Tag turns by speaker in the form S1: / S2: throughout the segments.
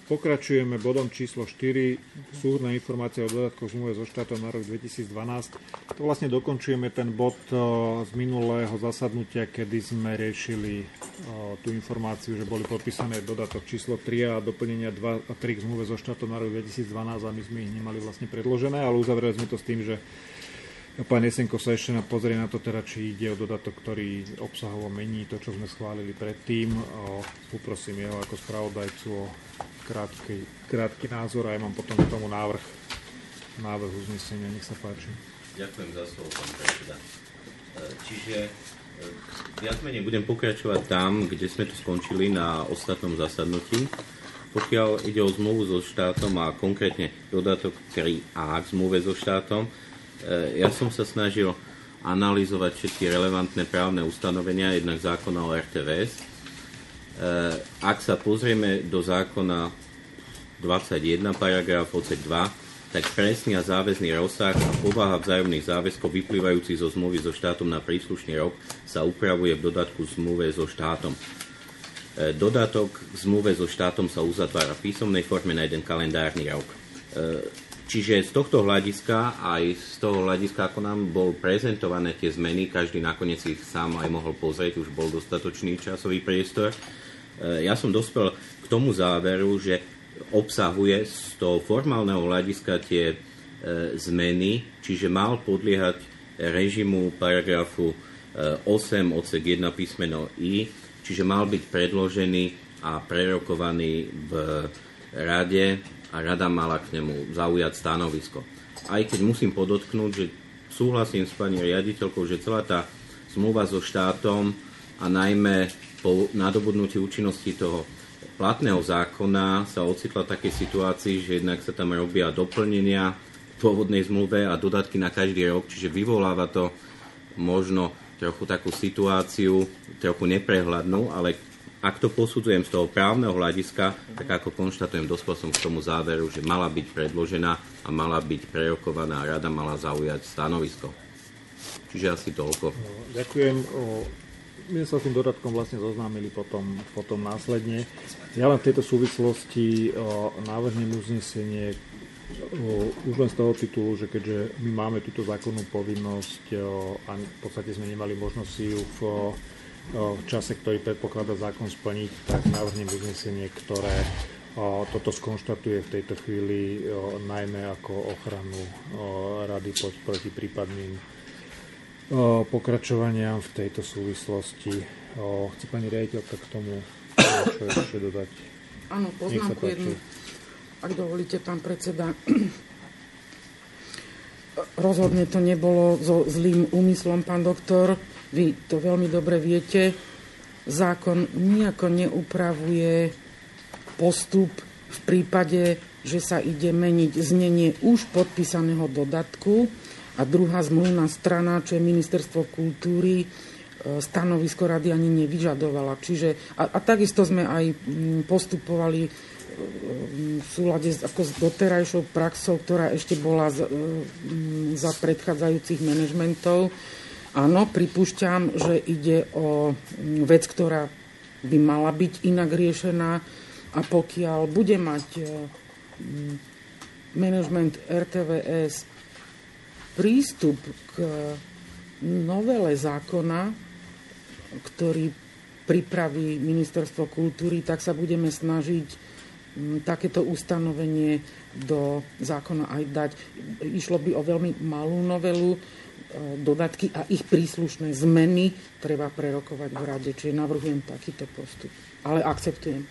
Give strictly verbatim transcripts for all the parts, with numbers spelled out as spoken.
S1: Pokračujeme bodom číslo štyri, súhrnná informácia o dodatkoch zmluve so štátom na rok dvetisícdvanásť. To vlastne dokončujeme ten bod z minulého zasadnutia, kedy sme riešili tú informáciu, že boli podpísané dodatok číslo tri a doplnenia dva a tri k zmluve so štátom na rok dvetisícdvanásť a my sme ich nemali vlastne predložené, ale uzavreli sme to s tým, že pán Jesenko sa ešte pozrie na to, teda, či ide o dodatok, ktorý obsahovo mení to, čo sme schválili predtým. Poprosím jeho ako spravodajcu o krátky, krátky názor a ja mám potom k tomu návrh, návrh uznesenia. Nech sa páči.
S2: Ďakujem za slovo, pán predseda. Čiže viac menej budem pokračovať tam, kde sme tu skončili na ostatnom zasadnutí. Pokiaľ ide o zmluvu so štátom a konkrétne dodatok tri á k zmluve so štátom, ja som sa snažil analyzovať všetky relevantné právne ustanovenia, jednak zákona o er té vé es. Ak sa pozrieme do zákona dvadsaťjeden, paragraf odsek dva, tak presný a záväzný rozsah a povaha vzájomných záväzkov vyplývajúcich zo zmluvy so štátom na príslušný rok sa upravuje v dodatku zmluve so štátom. Dodatok k zmluve so štátom sa uzatvára v písomnej forme na jeden kalendárny rok. Čiže z tohto hľadiska, aj z toho hľadiska, ako nám bol prezentované tie zmeny, každý nakoniec ich sám aj mohol pozrieť, už bol dostatočný časový priestor. Ja som dospel k tomu záveru, že obsahuje z toho formálneho hľadiska tie e, zmeny, čiže mal podliehať režimu paragrafu e, osem odsek jeden písmeno I, čiže mal byť predložený a prerokovaný v rade a rada mala k nemu zaujať stanovisko. Aj keď musím podotknúť, že súhlasím s pani riaditeľkou, že celá tá zmluva so štátom a najmä po nadobudnutí účinnosti toho platného zákona sa ocitla v takej situácii, že jednak sa tam robia doplnenia v pôvodnej zmluve a dodatky na každý rok, čiže vyvoláva to možno trochu takú situáciu, trochu neprehľadnú, ale ak to posudzujem z toho právneho hľadiska, tak ako konštatujem, dospel som k tomu záveru, že mala byť predložená a mala byť prerokovaná a rada mala zaujať stanovisko. Čiže asi toľko.
S1: Ďakujem. My sa s tým dodatkom vlastne zoznámili potom, potom následne. Ja len v tejto súvislosti navrhnem uznesenie už len z toho titulu, že keďže my máme túto zákonnú povinnosť a v podstate sme nemali možnosť si ju v v čase, ktorý predpokladá zákon splniť, tak navrhnem uznesenie, ktoré o, toto skonštatuje v tejto chvíli o, najmä ako ochranu o, rady pod, proti prípadným o, pokračovaniam v tejto súvislosti. O, chce pani riaditeľka k tomu čo ešte dodať?
S3: Áno, poznámku jednu, ak dovolíte, pán predseda. Rozhodne to nebolo so zlým úmyslom, pán doktor. Vy to veľmi dobre viete. Zákon nijako neupravuje postup v prípade, že sa ide meniť znenie už podpísaného dodatku a druhá zmluvná strana, čo je Ministerstvo kultúry, stanovisko rady ani nevyžadovala. Čiže, a, a takisto sme aj postupovali v súlade s, ako s doterajšou praxou, ktorá ešte bola za, za predchádzajúcich manažmentov. Áno, pripúšťam, že ide o vec, ktorá by mala byť inak riešená a pokiaľ bude mať manažment er té vé es prístup k novele zákona, ktorý pripraví Ministerstvo kultúry, tak sa budeme snažiť takéto ustanovenie do zákona aj dať. Išlo by o veľmi malú novelu, dodatky a ich príslušné zmeny treba prerokovať v rade. Čiže navrhujem takýto postup. Ale akceptujem.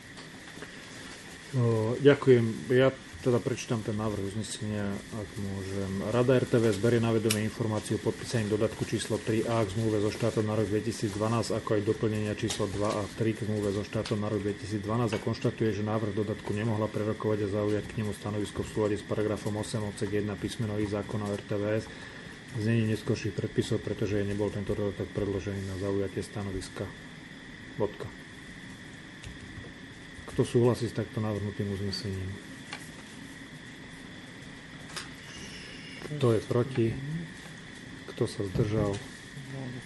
S1: O, ďakujem. Ja teda prečítam ten návrh uznesenia, ak môžem. Rada er té vé es berie na vedomie informáciu o podpísaní dodatku číslo tri á k zmluve so štátom na rok dvetisícdvanásť, ako aj doplnenia číslo dva a tri k zmluve so štátom na rok dvetisícdvanásť a konštatuje, že návrh dodatku nemohla prerokovať a zaujať k nemu stanovisko v súlade s paragrafom osem odsek jeden písmeno I zákona o er té vé es znení neskorších predpisov, pretože nebol tento dodatok predložený na zaujatie stanoviska. Bodka. Kto súhlasí s takto navrhnutým uznesením? Kto je proti? Kto sa zdržal?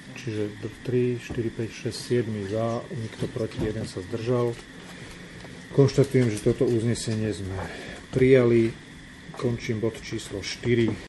S1: Čiže tri, štyri, päť, šesť, sedem za, nikto proti, jeden sa zdržal. Konštatujem, že toto uznesenie sme prijali. Končím bod číslo štyri.